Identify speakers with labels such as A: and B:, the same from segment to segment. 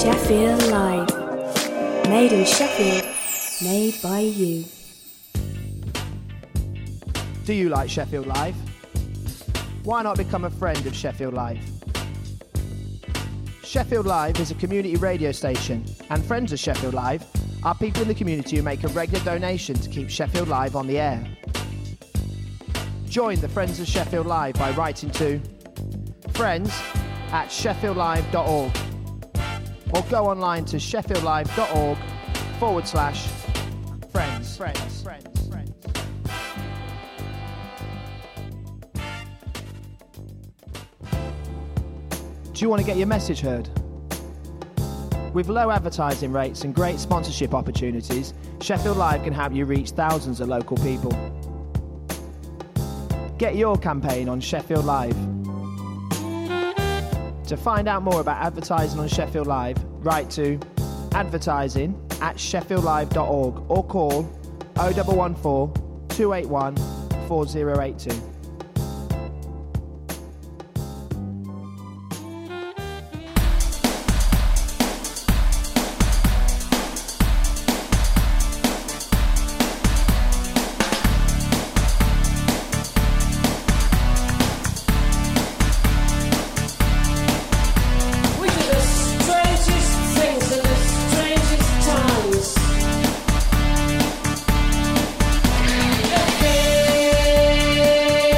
A: Sheffield Live. Made in Sheffield, made by you.
B: Do you like Sheffield Live? Why not become a friend of Sheffield Live? Sheffield Live is a community radio station, and friends of Sheffield Live are people in the community who make a regular donation to keep Sheffield Live on the air. Join the Friends of Sheffield Live by writing to friends@sheffieldlive.org or go online to sheffieldlive.org/friends. Do you want to get your message heard? With low advertising rates and great sponsorship opportunities, Sheffield Live can help you reach thousands of local people. Get your campaign on Sheffield Live. To find out more about advertising on Sheffield Live, write to advertising@sheffieldlive.org or call 0114 281 4082.
C: Hey!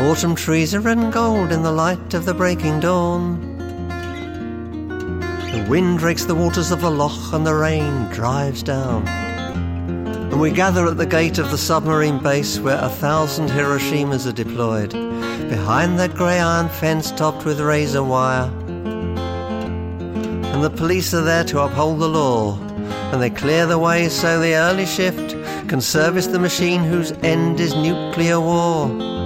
C: Autumn trees are red and gold in the light of the breaking dawn. The wind rakes the waters of the loch and the rain drives down. And we gather at the gate of the submarine base where 1,000 Hiroshimas are deployed, behind that grey iron fence topped with razor wire. And the police are there to uphold the law, and they clear the way so the early shift can service the machine whose end is nuclear war.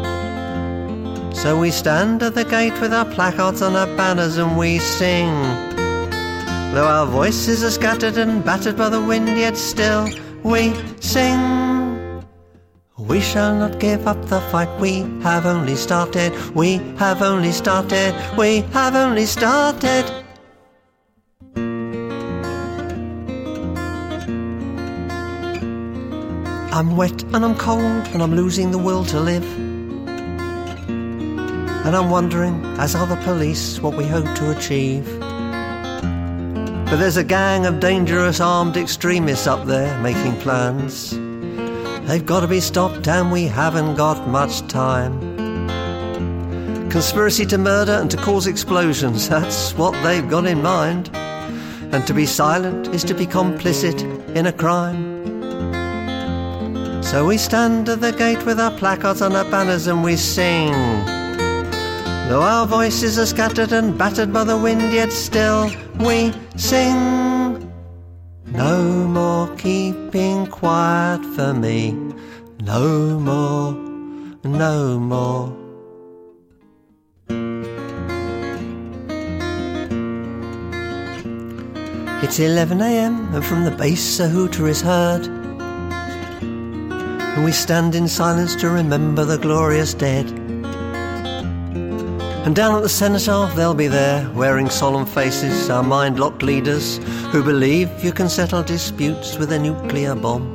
C: So we stand at the gate with our placards and our banners and we sing. Though our voices are scattered and battered by the wind, yet still we sing. We shall not give up the fight, we have only started, we have only started, we have only started. I'm wet and I'm cold and I'm losing the will to live. And I'm wondering, as are the police, what we hope to achieve. But there's a gang of dangerous armed extremists up there making plans. They've got to be stopped and we haven't got much time. Conspiracy to murder and to cause explosions, that's what they've got in mind. And to be silent is to be complicit in a crime. So we stand at the gate with our placards and our banners and we sing. Though our voices are scattered and battered by the wind, yet still we sing. No more keeping quiet for me, no more, no more. It's 11 a.m. and from the base a hooter is heard. And we stand in silence to remember the glorious dead. And down at the cenotaph they'll be there, wearing solemn faces, our mind-locked leaders, who believe you can settle disputes with a nuclear bomb.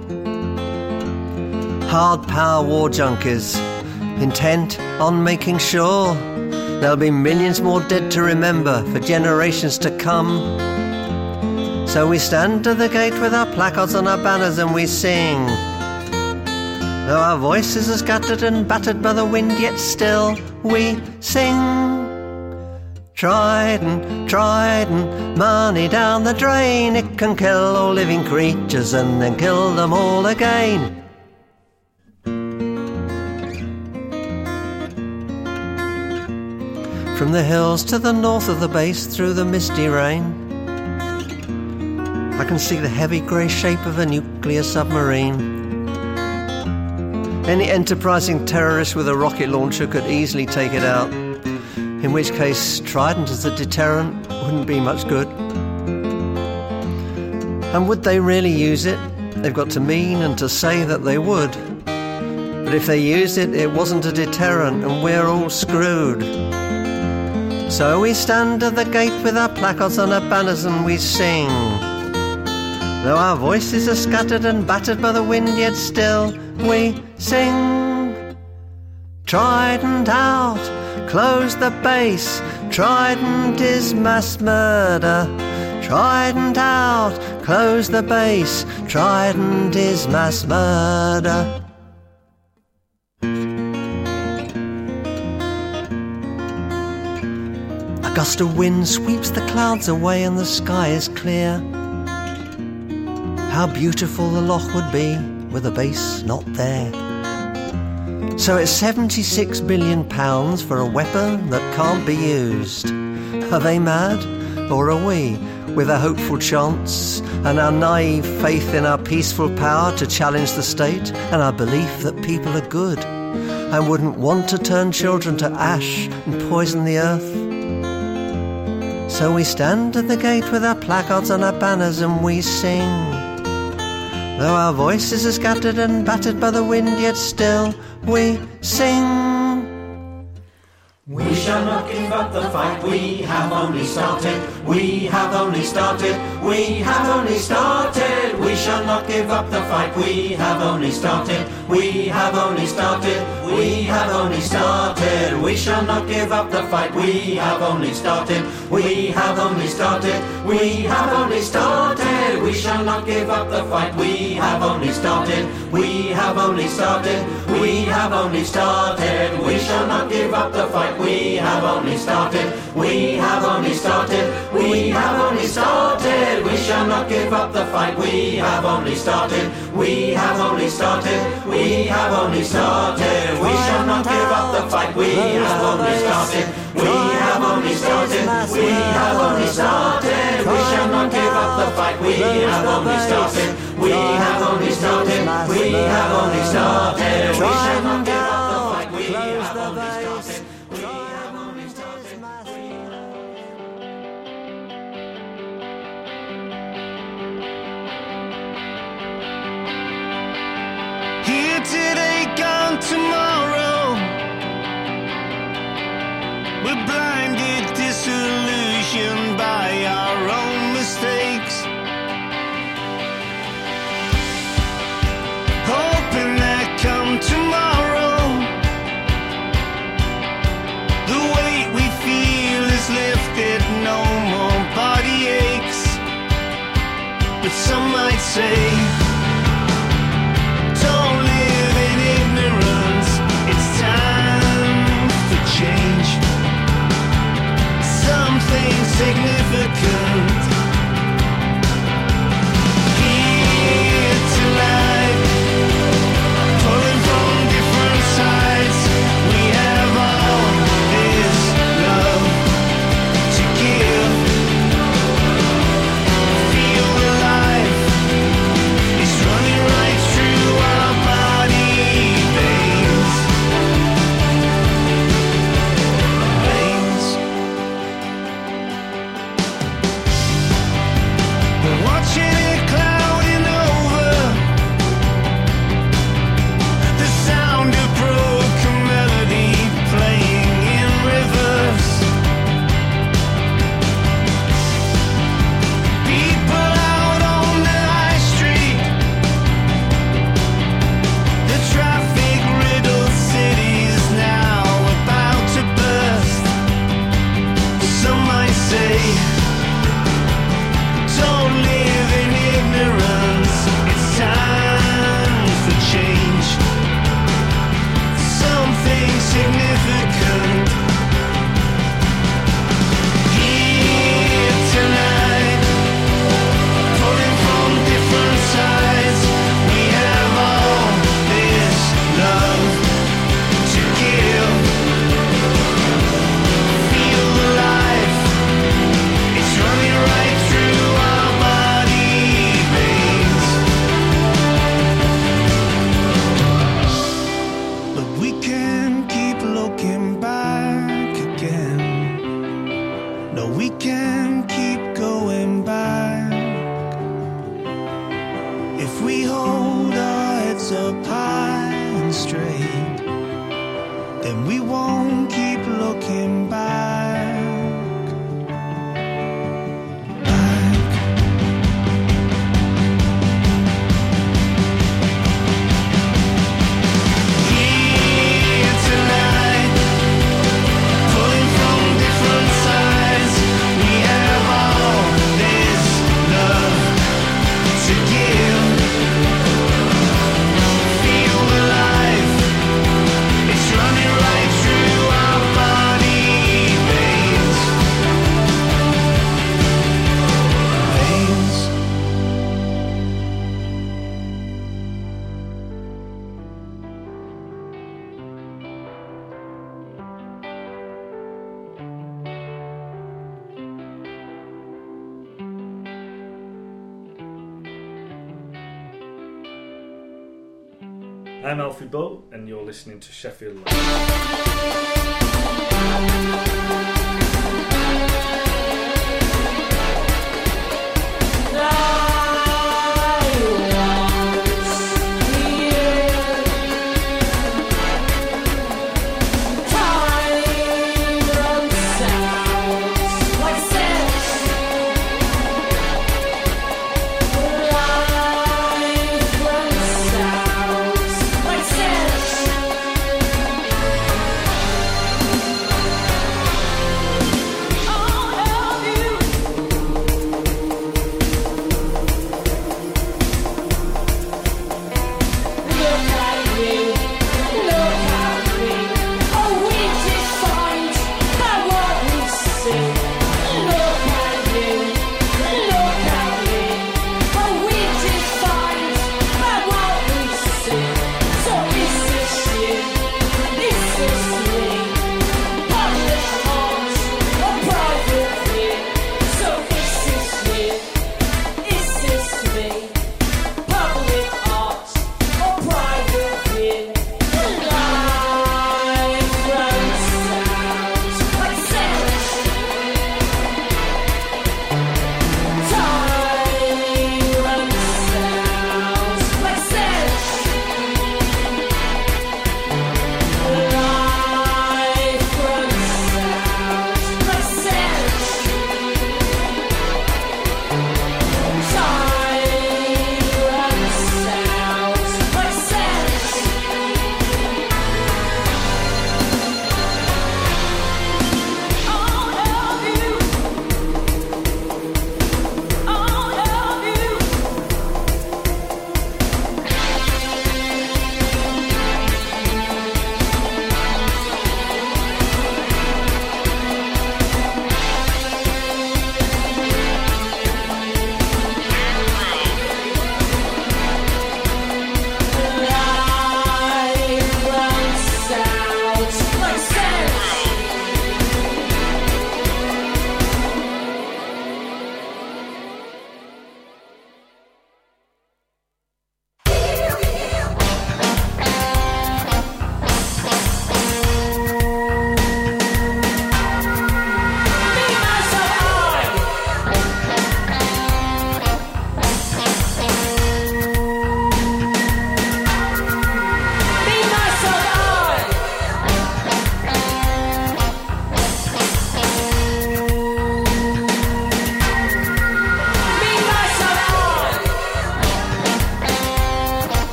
C: Hard power war junkies, intent on making sure there'll be millions more dead to remember for generations to come. So we stand at the gate with our placards and our banners and we sing. Though our voices are scattered and battered by the wind, yet still we sing. Trident, trident, money down the drain. It can kill all living creatures and then kill them all again. From the hills to the north of the base, through the misty rain, I can see the heavy grey shape of a nuclear submarine. Any enterprising terrorist with a rocket launcher could easily take it out, in which case Trident as a deterrent wouldn't be much good. And would they really use it? They've got to mean and to say that they would. But if they used it, it wasn't a deterrent and we're all screwed. So we stand at the gate with our placards and our banners and we sing. Though our voices are scattered and battered by the wind, yet still we sing. Trident out, close the base. Trident is mass murder. Trident out, close the base. Trident is mass murder. A gust of wind sweeps the clouds away and the sky is clear. How beautiful the loch would be with a base not there. So it's £76 billion for a weapon that can't be used. Are they mad? Or are we, with a hopeful chance and our naive faith in our peaceful power to challenge the state and our belief that people are good and wouldn't want to turn children to ash and poison the earth? So we stand at the gate with our placards and our banners and we sing. Though our voices are scattered and battered by the wind, yet still we sing.
D: We shall not give up the fight, we have only started, we have only started, we have only started. We shall not give up the fight, we have only started, we have only started, we have only started. We shall not give up the fight, we have only started. We have only started, we have only started. We shall not give up the fight, we have only started. We have only started, we have only started. We shall not give up the fight, we have only started. We have only started, we have only started. We shall not give up the fight, we have only started. We have only started, we have only started. We shall not give up the fight, we have only started. We have only started, we have only started. We shall not give up the fight, we have only started. We have only started, we have only started. We shall not give up the fight, we have only started. We have only started.
E: Here today, gone tomorrow. We're blinded, disillusioned by our own mistakes, hoping that come tomorrow the weight we feel is lifted, no more body aches. But some might say, don't live in ignorance, it's time for change. Something significant here tonight, pulling from different sides. We have all this love to give. Feel alive, it's running right through our body veins. We're watching it clouding over, the sound of broken melody playing in reverse. People out on the high street, the traffic-riddled city's now about to burst. Some might say, don't live in ignorance, it's time for change. Something significant here tonight, pulling from different sides. We have all this love to give. Feel alive, it's running right through our body veins. But we can't keep looking back again. No, we can't keep going back. If we hold our heads up high and straight, then we won't keep looking back. Here tonight, pulling from different sides. We have all this love to give. Feel alive, it's running right through our body veins.
F: I'm Alfie Bow, and you're listening to Sheffield Live.
G: Life runs out like sense.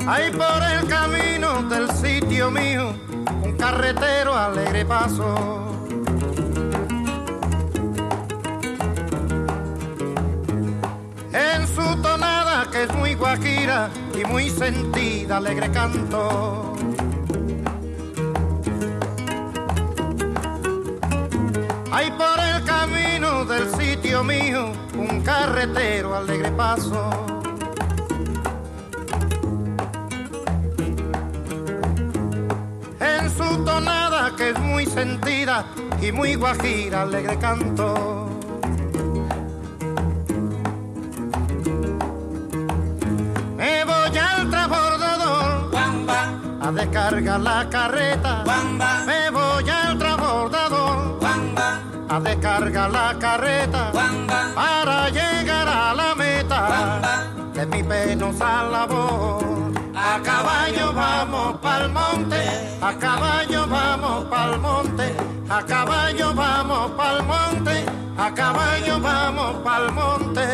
G: Hay por el camino del sitio mío un carretero alegre paso. En su tonada que es muy guajira y muy sentida, alegre canto. Hay por el camino del sitio mío un carretero alegre paso. En su tonada que es muy sentida y muy guajira, alegre canto. Me voy al transbordador a descargar la carreta. Me voy al transbordador a descargar la carreta para llegar a la meta de mi penosa labor. A caballo vamos pa'l monte, a caballo vamos pa'l monte, a caballo vamos pa'l monte, a caballo vamos pa'l monte.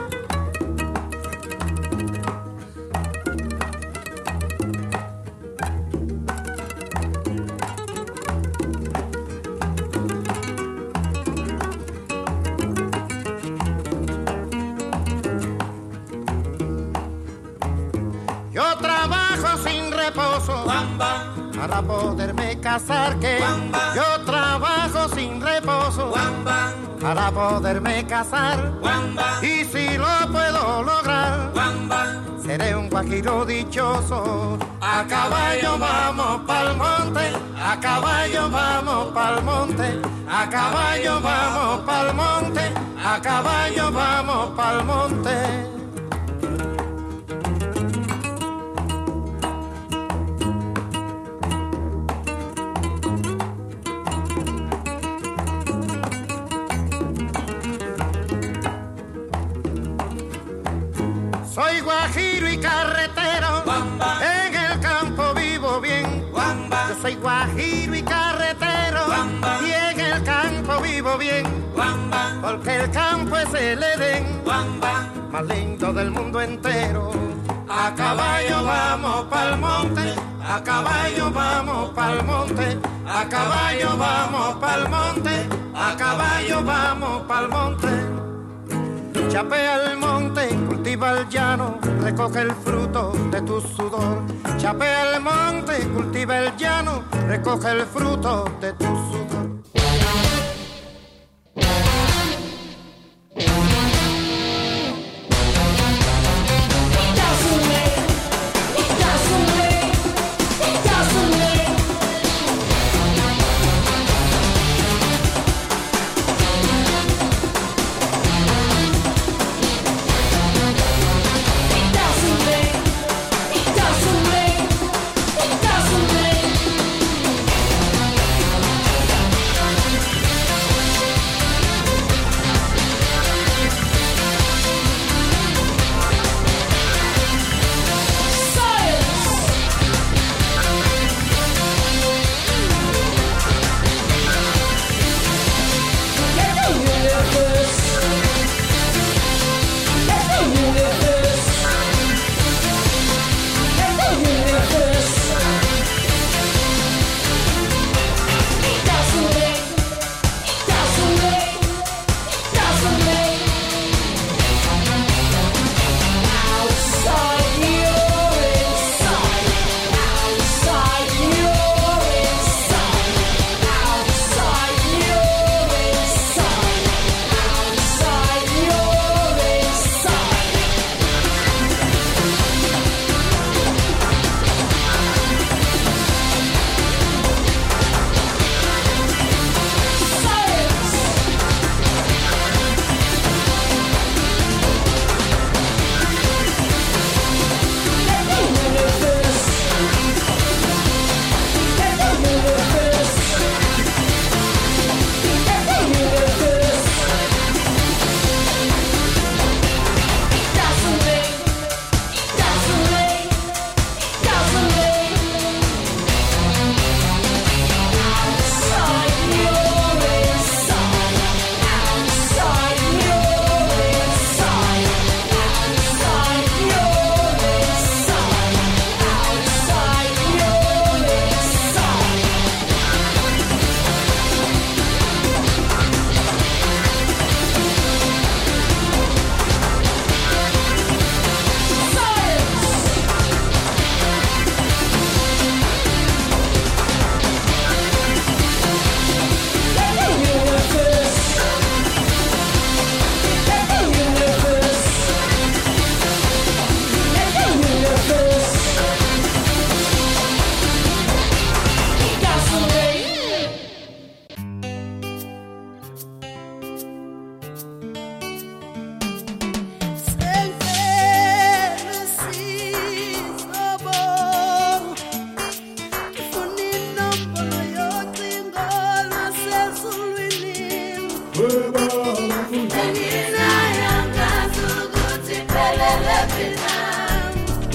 G: Yo trabajo sin reposo para poderme casar, que yo trabajo sin reposo para poderme casar, y si lo puedo lograr seré un guajiro dichoso. A caballo vamos pa'l monte, a caballo vamos pa'l monte, a caballo vamos pa'l monte, a caballo vamos pa'l monte. Soy guajiro y carretero, en el campo vivo bien. Yo soy guajiro y carretero, y en el campo vivo bien. Porque el campo es el Edén, más lindo del mundo entero. A caballo vamos pa'l monte, a caballo vamos pa'l monte, a caballo vamos pa'l monte, a caballo vamos pa'l monte. Chapea el monte, cultiva el llano, recoge el fruto de tu sudor. Chapea el monte, cultiva el llano, recoge el fruto de tu sudor.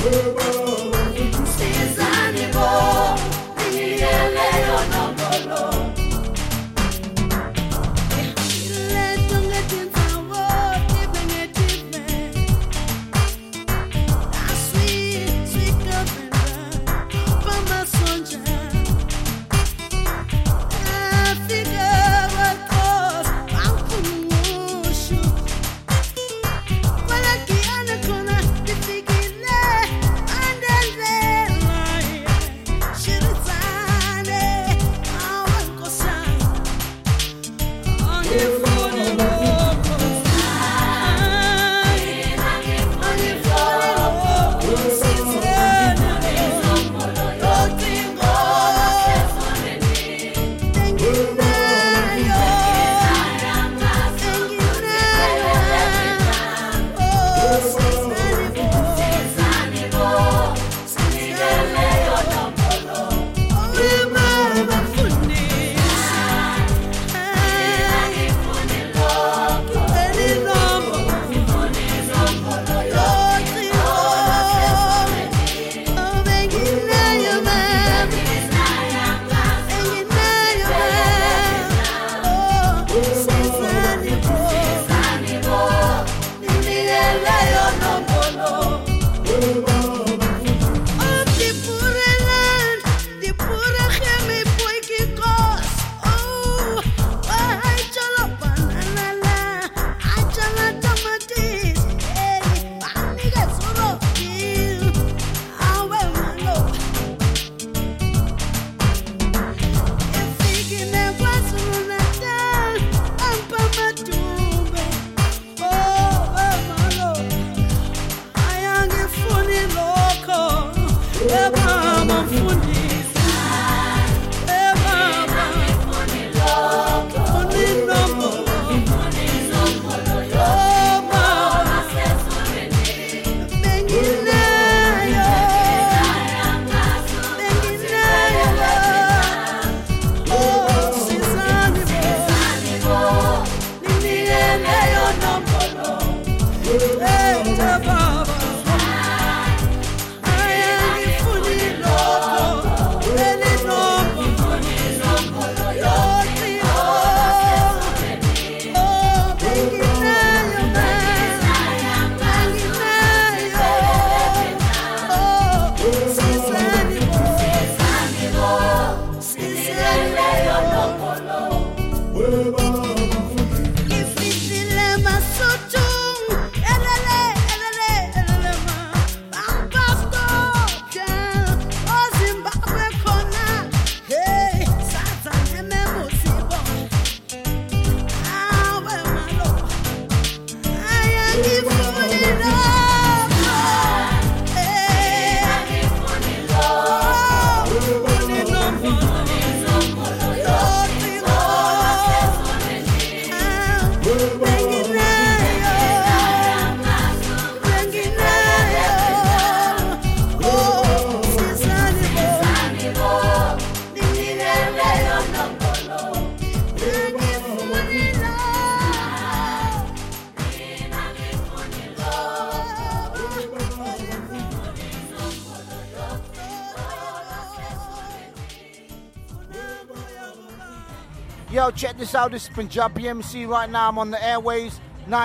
H: Yo, check this out. This is Punjabi MC right now. I'm on the airways,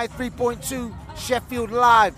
H: 93.2 Sheffield Live.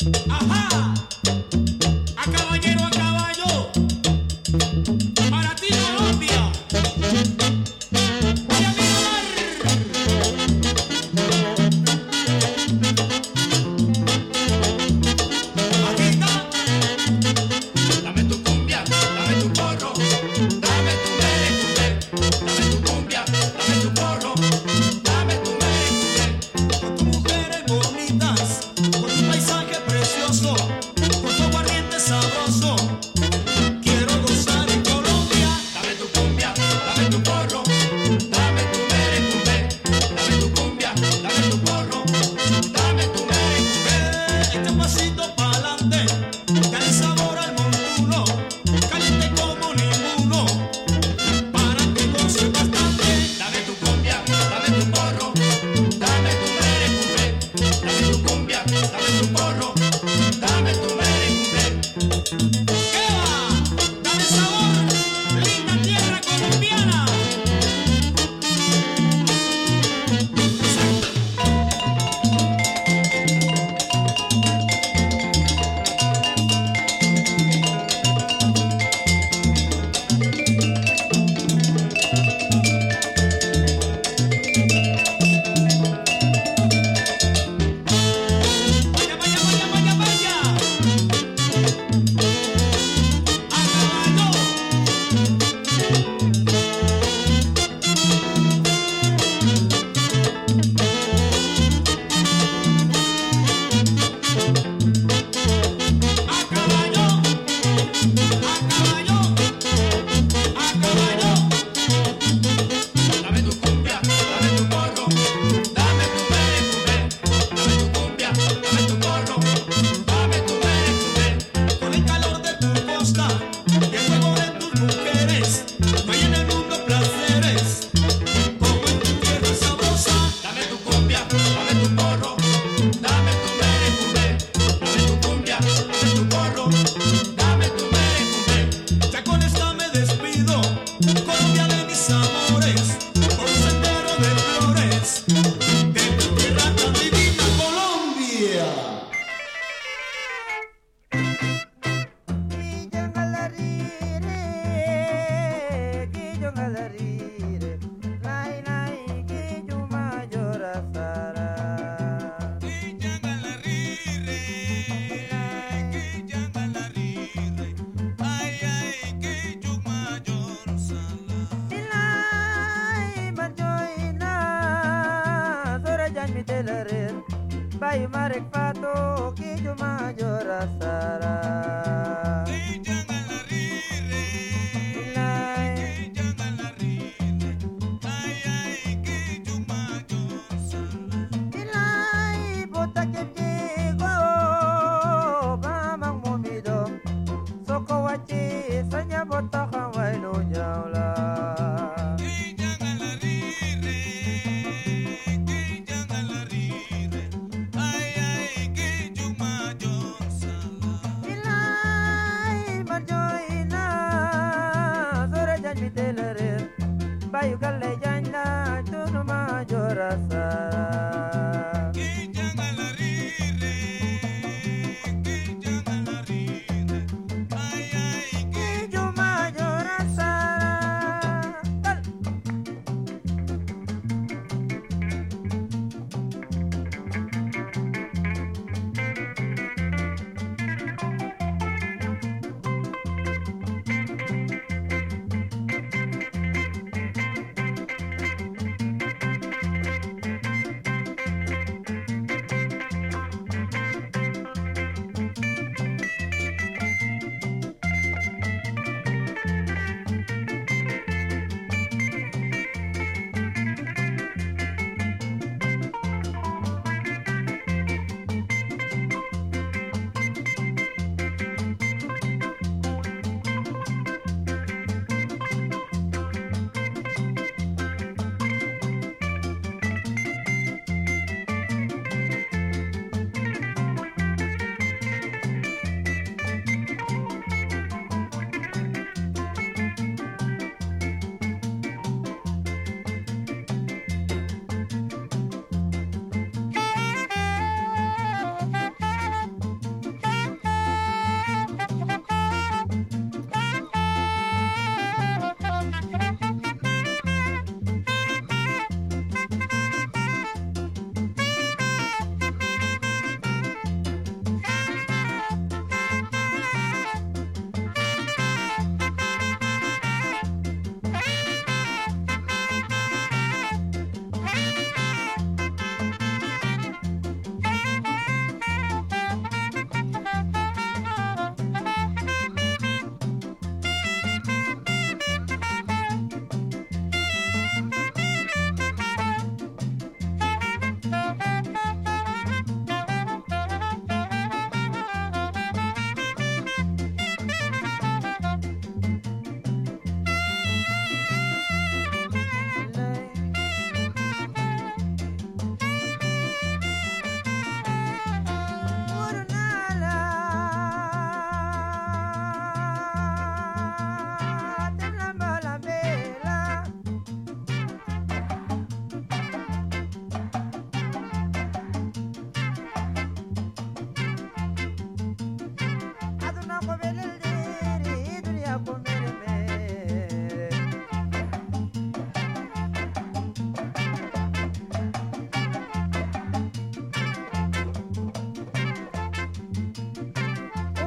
I: Bayu marek pato kijo mayor asara.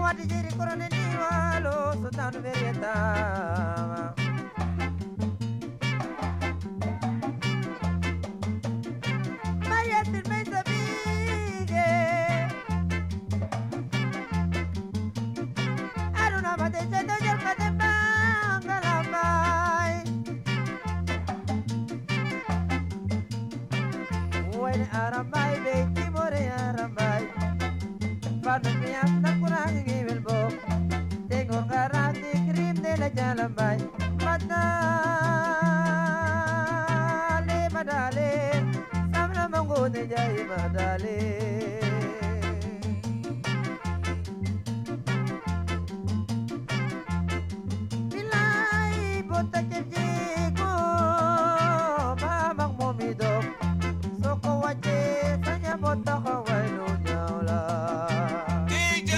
I: what did you call the Nivalo, so down the Verieta? My yet it makes a big. I don't know what they said, don't you put the bangalambay. When Arambay, baby, more Arambay. Panamias na kurang iwil bo Tingong karati krim nila jalambay Madali, madali Samna mangguni jay madali Bilay buta kejiko Mamang momidok Soko waje Sanya buta kaway nunyawla DJ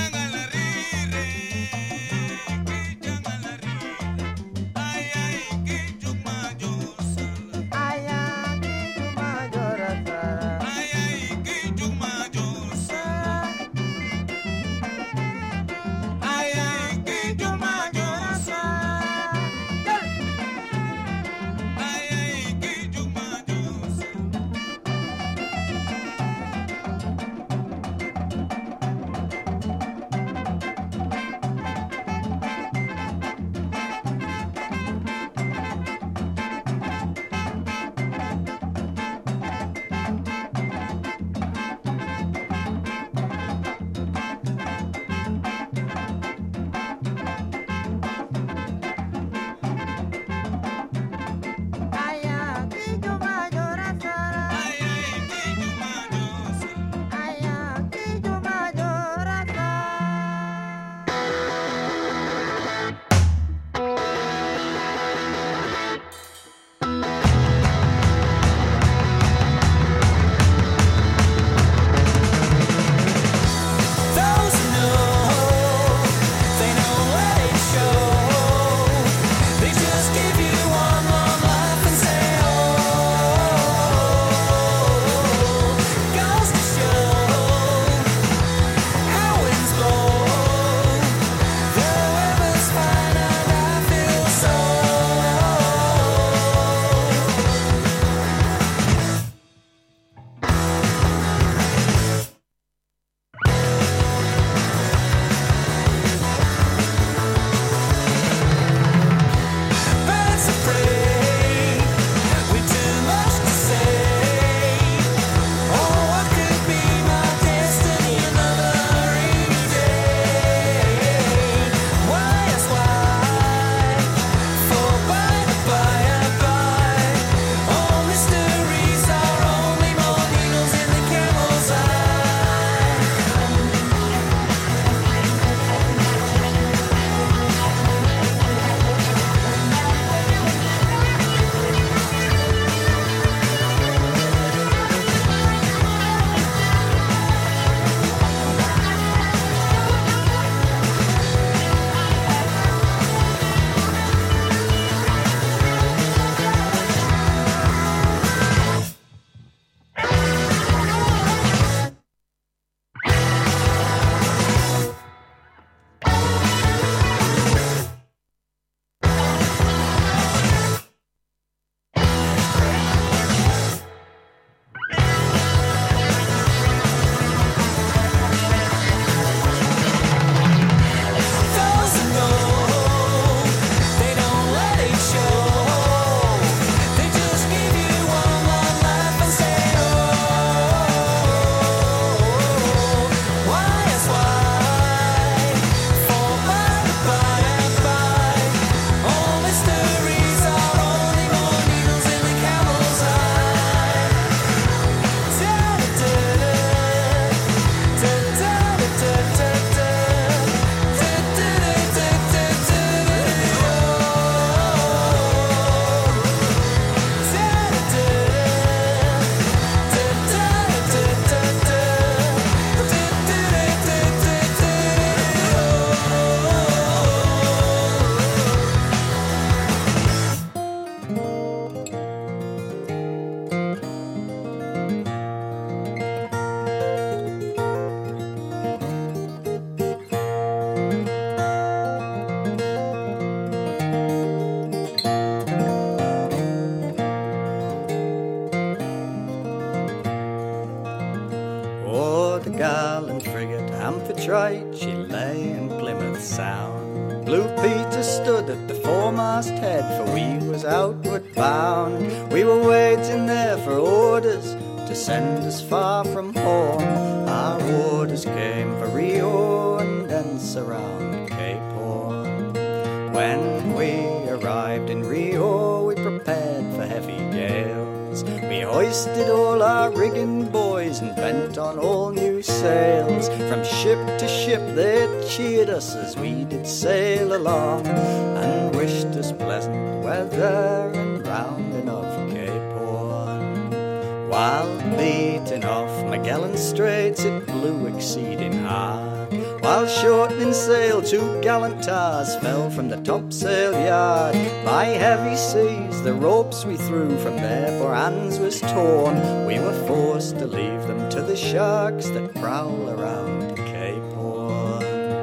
J: Magellan frigate Amphitrite, she lay in Plymouth Sound. Blue Peter stood at the foremast head, for we was outward bound. We were waiting there for orders to send us far from home. Our orders came for Rio and thence around Cape Horn. When we arrived in Rio, we prepared for heavy gales. We hoisted all our rigging boys and bent on all new sails. From ship to ship they cheered us as we did sail along, and wished us pleasant weather and rounding of Cape Horn. While beating off Magellan Straits it blew exceeding hard. While shortening sail, 2 gallant tars fell from the topsail yard. By heavy seas the ropes we threw from their poor hands was torn. We were forced to leave them to the sharks that prowl around Cape Horn.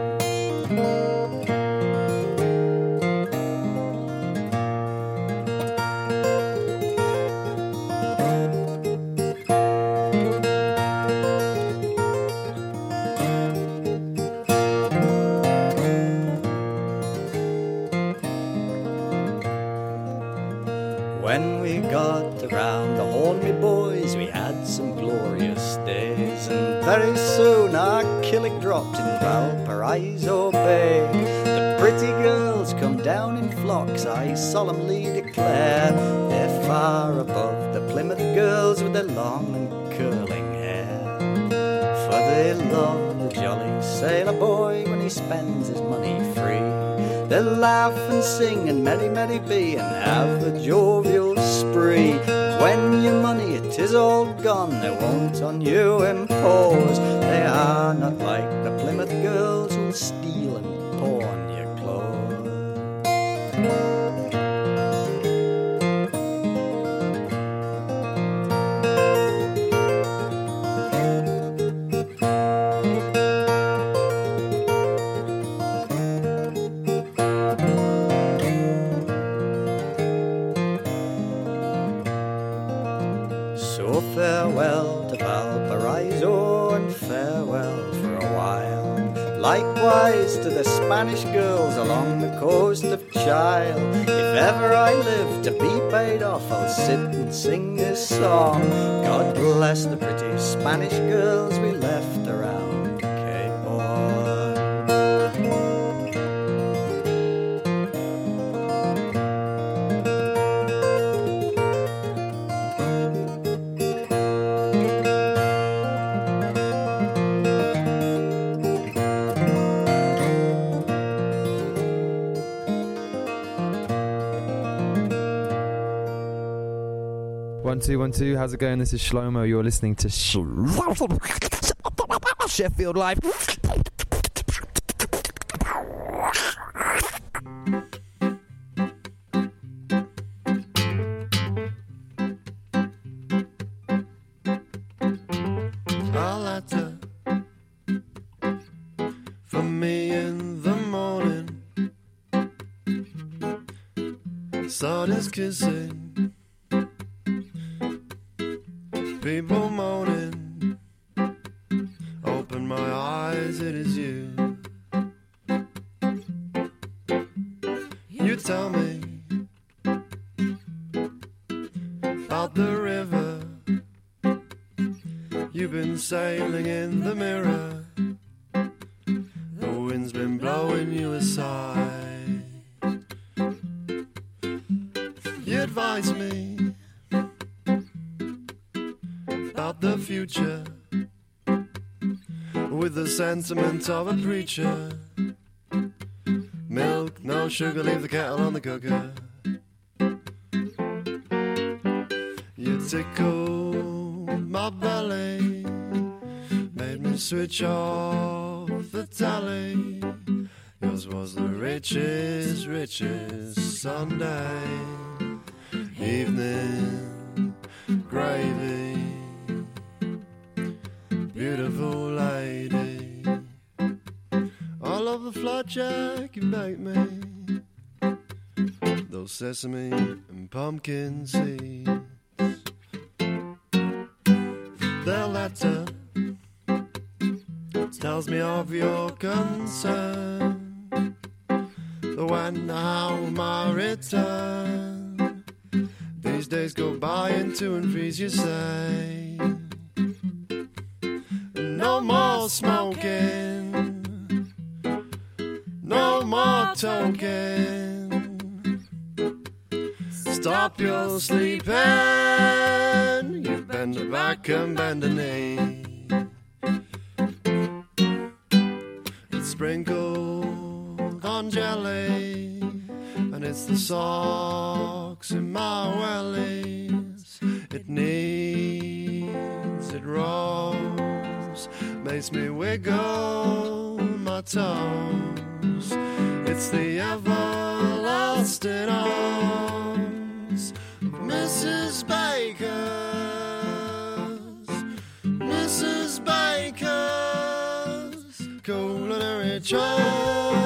J: When we got around the Horn, me boys, we had some glorious days, and very soon our killick dropped in Valparaiso Bay. The pretty girls come down in flocks, I solemnly declare. They're far above the Plymouth girls with their long and curling hair. For they love the jolly sailor boy when he spends his money free. They'll laugh and sing and merry, merry be, and have a jovial spree. When your money it is all gone, they won't on you impose. They are not like the Plymouth girls who'll steal and pawn your clothes. So farewell to Valparaiso and farewell for a while. Likewise to the Spanish girls along the coast of Chile. If ever I live to be paid off, I'll sit and sing this song. God bless the pretty Spanish girls we left around Cape Horn.
K: One, two, 1, 2. How's it going? This is Shlomo. You're listening to Sheffield Live.
L: A letter from me in the morning. Started kissing. People moaning. Open my eyes, it is you. You tell me about the river. You've been sailing in the mirror. The wind's been blowing you aside. You advise me about the future with the sentiment of a preacher. Milk, no sugar, leave the kettle on the cooker. You tickled my belly, made me switch off the tally. Yours was the richest, richest Sunday evening gravy. Beautiful lady, I love the flapjack you baked me, those sesame and pumpkin seeds. The letter tells me of your concern. The when, the how, my return. These days go by in 2 and 3s, you say. No more smoking, no more talking. Stop your sleeping, you bend the back and bend the knee. It's sprinkled on jelly, and it's the socks in my wellies. It needs, it rolls, makes me wiggle my toes. It's the everlasting arms of Mrs. Baker's, Mrs. Baker's culinary choice.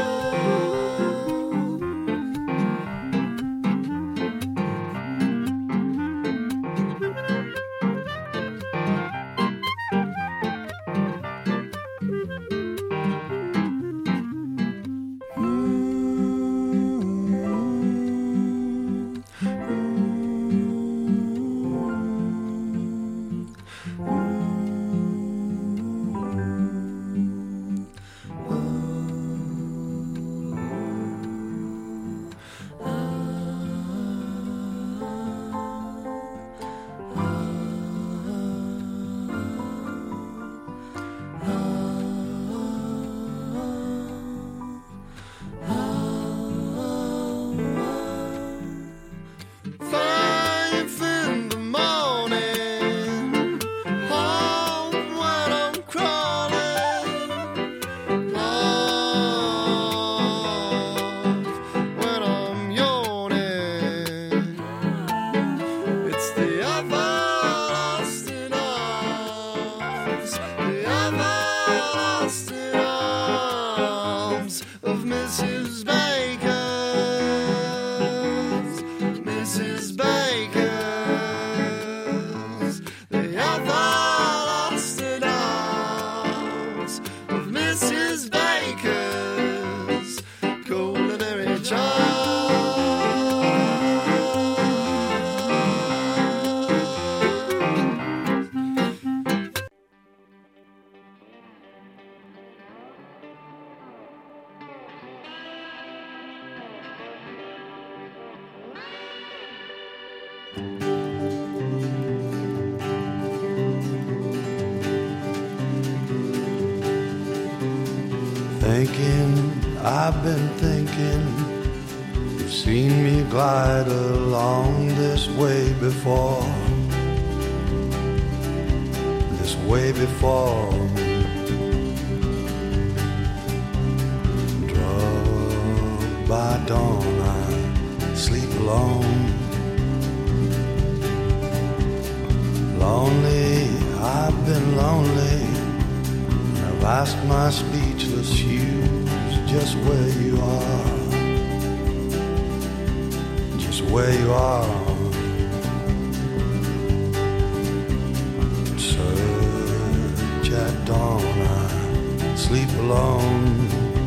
M: I've been thinking, you've seen me glide along this way before, this way before. Drugged by dawn, I sleep alone. Lonely, I've been lonely. I've asked my speechless shoes just where you are, just where you are. Search at dawn, I sleep alone.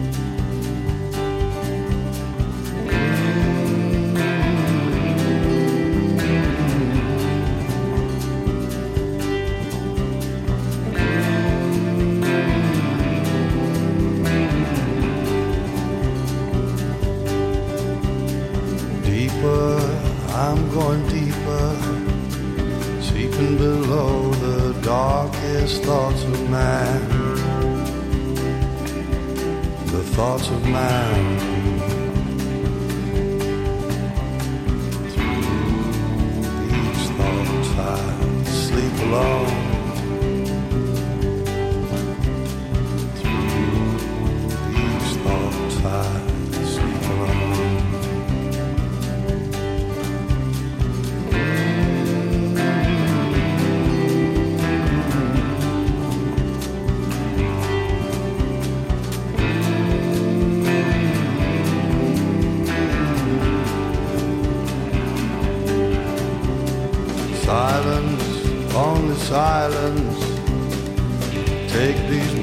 M: I'm going deeper, seeping below the darkest thoughts of man, the thoughts of man. Through these thoughts I sleep alone.